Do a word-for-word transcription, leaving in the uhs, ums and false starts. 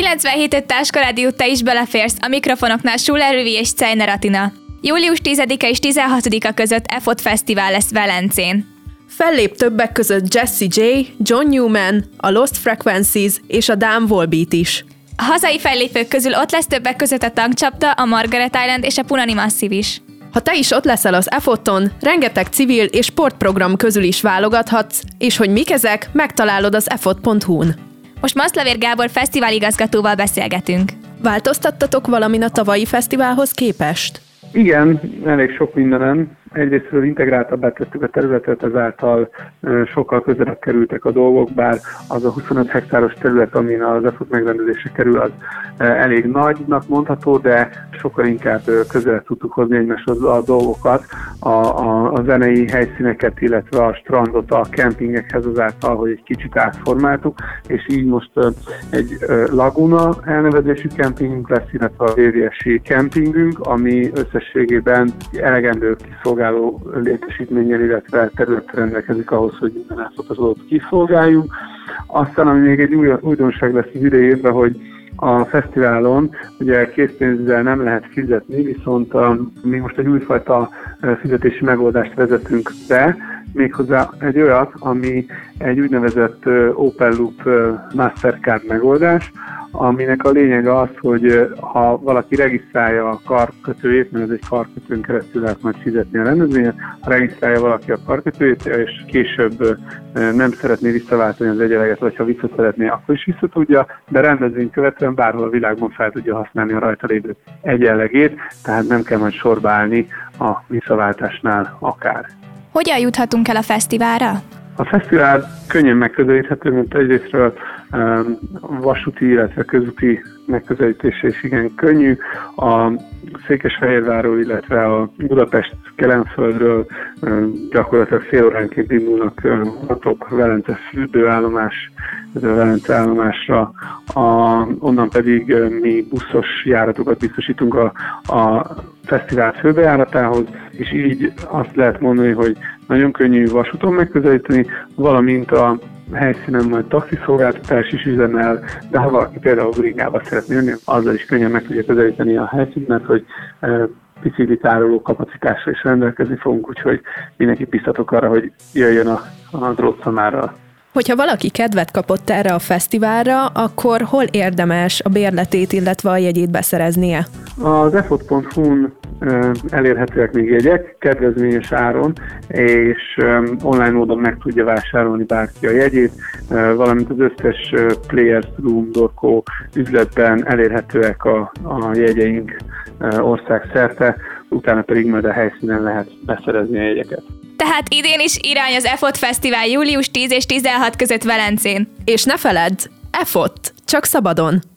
kilencvenhét öt Táskarádió, te is beleférsz, a mikrofonoknál Schuller Rüvi és Czejner Atina. július tizedike és tizenhatodika között e ef o té Fesztivál lesz Velencén. Fellép többek között Jessie J, John Newman, a Lost Frequencies és a Dan Volbeat is. A hazai fellépők közül ott lesz többek között a Tankcsapda, a Margaret Island és a Punani Massive is. Ha te is ott leszel az e ef o té-on, rengeteg civil és sportprogram közül is válogathatsz, és hogy mik ezek, megtalálod az e f o t pont hu-n. Most Maszlavér Gábor fesztiváligazgatóval beszélgetünk. Változtattatok valamin a tavalyi fesztiválhoz képest? Igen, elég sok mindenen. Egyrésztről integráltabbá tettük a területet, ezáltal sokkal közelebb kerültek a dolgok, bár az a huszonöt hektáros terület, amin az e ef o té megrendezésre kerül, az elég nagynak mondható, de sokkal inkább közelebb tudtuk hozni egymáshoz a dolgokat, a, a, a zenei helyszíneket, illetve a strandot a kempingekhez azáltal, hogy egy kicsit átformáltuk, és így most egy Laguna elnevezésű kempingünk lesz, illetve a vé vé es-i kempingünk, ami összességében elegendő kiszolgáló létesítménnyel, illetve területre rendelkezik ahhoz, hogy minden átfotozót kiszolgáljunk. Aztán, ami még egy új, újdonság lesz az idei évben, hogy a fesztiválon ugye készpénzzel nem lehet fizetni, viszont a, mi most egy újfajta fizetési megoldást vezetünk be, méghozzá egy olyat, ami egy úgynevezett Open Loop Mastercard megoldás, aminek a lényege az, hogy ha valaki regisztrálja a karkötőjét, mert ez egy karkötőn keresztül lehet majd fizetni a rendezvényet, ha regisztrálja valaki a karkötőjét, és később nem szeretné visszaváltani az egyeleget, vagy ha vissza szeretné, akkor is vissza tudja, de rendezvény követően bárhol a világban fel tudja használni a rajta lévő egyenlegét, tehát nem kell majd sorba állni a visszaváltásnál akár. Hogyan juthatunk el a fesztiválra? A fesztivál könnyen megközelíthető, mint egyrésztről um, vasúti, illetve közúti megközelítése is igen könnyű. A Székesfehérvárról, illetve a Budapest-Kelenföldről um, gyakorlatilag fél óránként indulnak vonatok um, Velence fürdőállomás, Velence állomásra, a, onnan pedig um, mi buszos járatokat biztosítunk a, a fesztivál főbejáratához, és így azt lehet mondani, hogy nagyon könnyű vasúton megközelíteni, valamint a helyszínen majd taxiszolgáltatás is üzemel, de ha valaki például bringába szeretné jönni, azzal is könnyen meg tudja közelíteni a helyszínt, mert hogy e, biciklitároló kapacitásra is rendelkezni fogunk, úgyhogy mindenki biztatok arra, hogy jöjjön a, a drótszamára. Hogyha valaki kedvet kapott erre a fesztiválra, akkor hol érdemes a bérletét, illetve a jegyét beszereznie? Az e f o t pont hu-n elérhetőek még jegyek, kedvezményes áron, és online módon meg tudja vásárolni bárki a jegyét, valamint az összes Players Room Dorco üzletben elérhetőek a, a jegyeink országszerte, utána pedig majd a helyszínen lehet beszerezni a jegyeket. Tehát idén is irány az e ef o té Fesztivál július tíz és tizenhat között Velencén. És ne feledd, e f o té, csak szabadon!